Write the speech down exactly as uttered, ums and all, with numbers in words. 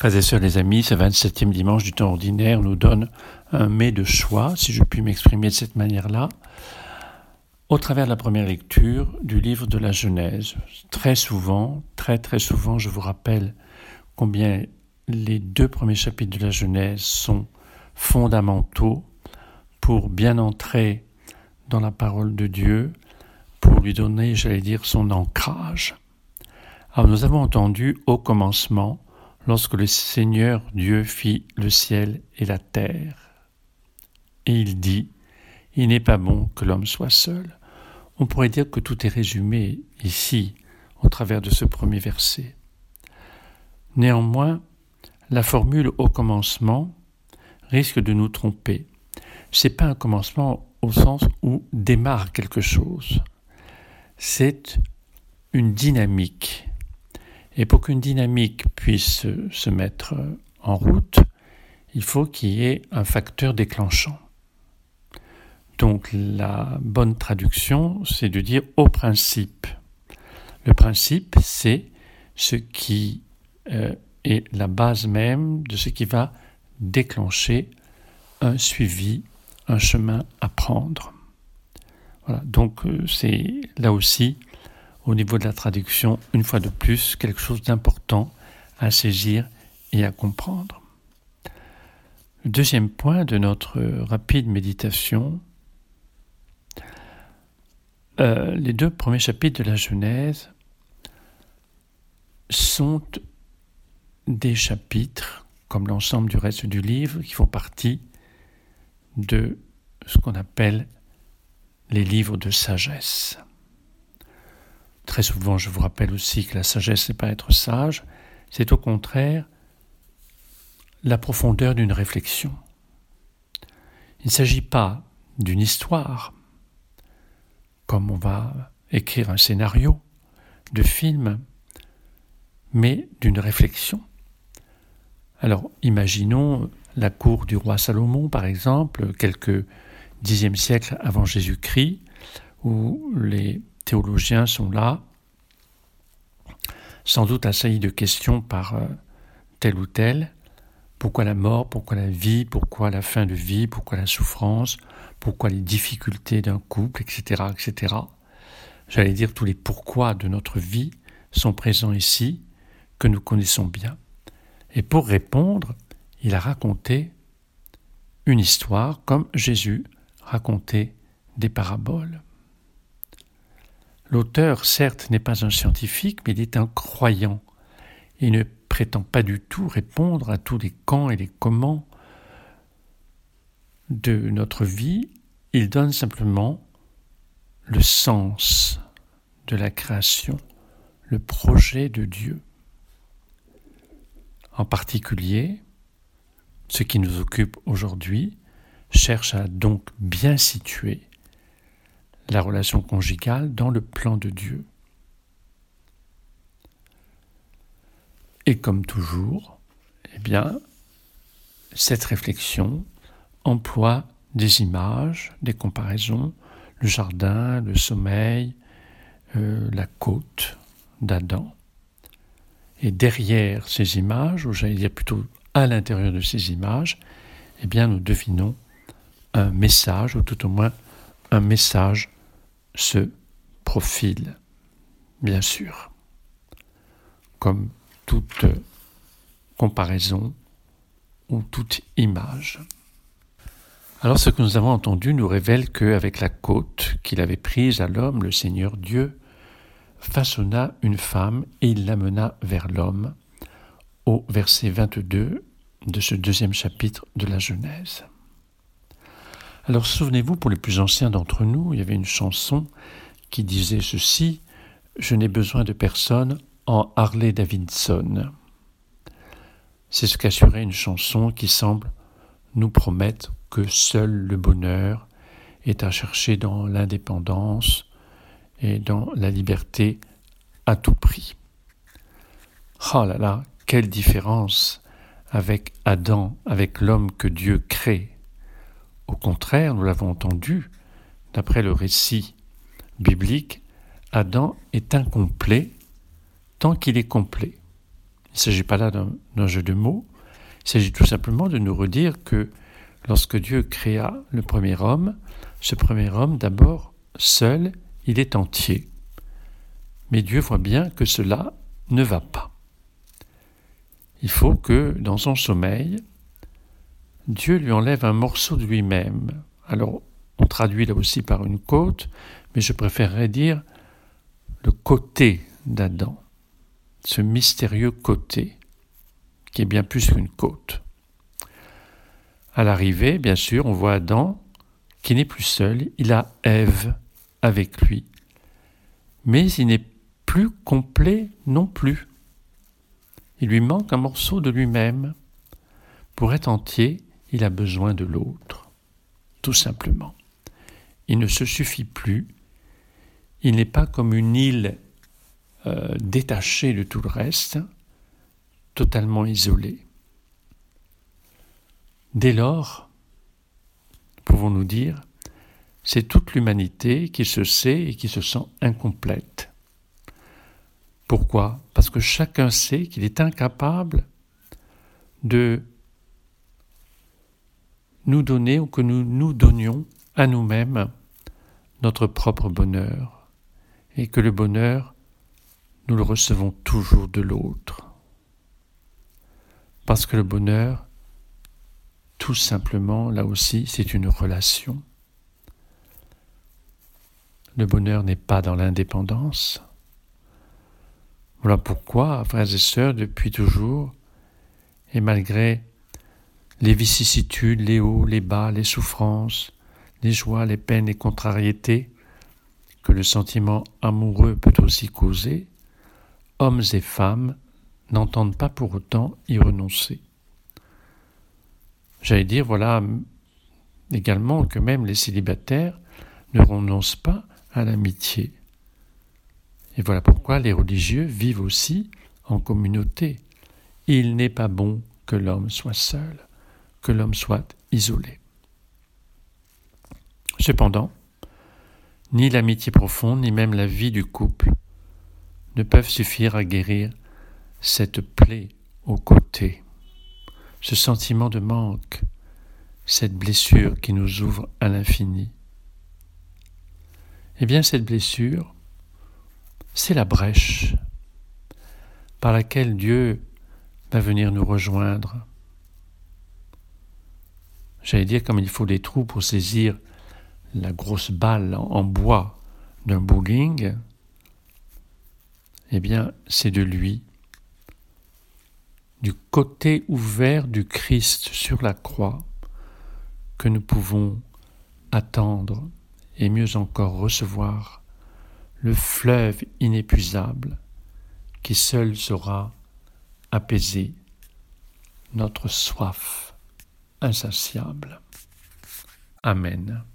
Frères et sœurs, les amis, ce vingt-septième dimanche du temps ordinaire nous donne un mai de choix, si je puis m'exprimer de cette manière-là, au travers de la première lecture du livre de la Genèse. Très souvent, très très souvent, je vous rappelle combien les deux premiers chapitres de la Genèse sont fondamentaux pour bien entrer dans la parole de Dieu, pour lui donner, j'allais dire, son ancrage. Alors nous avons entendu au commencement, lorsque le Seigneur Dieu fit le ciel et la terre. Et il dit, il n'est pas bon que l'homme soit seul. On pourrait dire que tout est résumé ici, au travers de ce premier verset. Néanmoins, la formule au commencement risque de nous tromper. Ce n'est pas un commencement au sens où démarre quelque chose. C'est une dynamique. Et pour qu'une dynamique puisse se mettre en route, il faut qu'il y ait un facteur déclenchant. Donc la bonne traduction, c'est de dire au principe. Le principe, c'est ce qui euh, est la base même de ce qui va déclencher un suivi, un chemin à prendre. Voilà, donc euh, c'est là aussi, au niveau de la traduction, une fois de plus, quelque chose d'important à saisir et à comprendre. Le deuxième point de notre rapide méditation, euh, les deux premiers chapitres de la Genèse sont des chapitres, comme l'ensemble du reste du livre, qui font partie de ce qu'on appelle les livres de sagesse. Très souvent, je vous rappelle aussi que la sagesse, ce n'est pas être sage, c'est au contraire la profondeur d'une réflexion. Il ne s'agit pas d'une histoire, comme on va écrire un scénario de film, mais d'une réflexion. Alors, imaginons la cour du roi Salomon, par exemple, quelques dixième siècle avant Jésus-Christ, où les théologiens sont là, sans doute assaillis de questions par euh, tel ou tel. Pourquoi la mort? Pourquoi la vie? Pourquoi la fin de vie? Pourquoi la souffrance? Pourquoi les difficultés d'un couple, et cetera, et cetera. J'allais dire tous les pourquoi de notre vie sont présents ici, que nous connaissons bien. Et pour répondre, il a raconté une histoire comme Jésus racontait des paraboles. L'auteur, certes, n'est pas un scientifique, mais il est un croyant. Il ne prétend pas du tout répondre à tous les quand et les comment de notre vie. Il donne simplement le sens de la création, le projet de Dieu. En particulier, ce qui nous occupe aujourd'hui cherche à donc bien situer la relation conjugale dans le plan de Dieu. Et comme toujours, eh bien, cette réflexion emploie des images, des comparaisons, le jardin, le sommeil, euh, la côte d'Adam. Et derrière ces images, ou j'allais dire plutôt à l'intérieur de ces images, eh bien, nous devinons un message, ou tout au moins un message se profile, bien sûr, comme toute comparaison ou toute image. Alors ce que nous avons entendu nous révèle qu'avec la côte qu'il avait prise à l'homme, le Seigneur Dieu façonna une femme et il l'amena vers l'homme, au verset vingt-deux de ce deuxième chapitre de la Genèse. Alors souvenez-vous, pour les plus anciens d'entre nous, il y avait une chanson qui disait ceci, « Je n'ai besoin de personne en Harley Davidson ». C'est ce qu'assurait une chanson qui semble nous promettre que seul le bonheur est à chercher dans l'indépendance et dans la liberté à tout prix. Oh là là, quelle différence avec Adam, avec l'homme que Dieu crée. Au contraire, nous l'avons entendu, d'après le récit biblique, Adam est incomplet tant qu'il est complet. Il ne s'agit pas là d'un, d'un jeu de mots, il s'agit tout simplement de nous redire que lorsque Dieu créa le premier homme, ce premier homme, d'abord, seul, il est entier. Mais Dieu voit bien que cela ne va pas. Il faut que, dans son sommeil, Dieu lui enlève un morceau de lui-même. Alors, on traduit là aussi par une côte, mais je préférerais dire le côté d'Adam, ce mystérieux côté, qui est bien plus qu'une côte. À l'arrivée, bien sûr, on voit Adam qui n'est plus seul, il a Ève avec lui. Mais il n'est plus complet non plus. Il lui manque un morceau de lui-même. Pour être entier, il a besoin de l'autre, tout simplement. Il ne se suffit plus. Il n'est pas comme une île euh, détachée de tout le reste, totalement isolée. Dès lors, pouvons-nous dire, c'est toute l'humanité qui se sait et qui se sent incomplète. Pourquoi ? Parce que chacun sait qu'il est incapable de nous donner ou que nous nous donnions à nous-mêmes notre propre bonheur et que le bonheur, nous le recevons toujours de l'autre. Parce que le bonheur, tout simplement, là aussi, c'est une relation. Le bonheur n'est pas dans l'indépendance. Voilà pourquoi, frères et sœurs, depuis toujours, et malgré les vicissitudes, les hauts, les bas, les souffrances, les joies, les peines, les contrariétés que le sentiment amoureux peut aussi causer, hommes et femmes n'entendent pas pour autant y renoncer. J'allais dire, voilà, également que même les célibataires ne renoncent pas à l'amitié. Et voilà pourquoi les religieux vivent aussi en communauté. Il n'est pas bon que l'homme soit seul, que l'homme soit isolé. Cependant, ni l'amitié profonde, ni même la vie du couple ne peuvent suffire à guérir cette plaie au côté, ce sentiment de manque, cette blessure qui nous ouvre à l'infini. Eh bien, cette blessure, c'est la brèche par laquelle Dieu va venir nous rejoindre. J'allais dire comme il faut des trous pour saisir la grosse balle en bois d'un bowling. Eh bien, c'est de lui, du côté ouvert du Christ sur la croix, que nous pouvons attendre et mieux encore recevoir le fleuve inépuisable qui seul saura apaiser notre soif insatiable. Amen.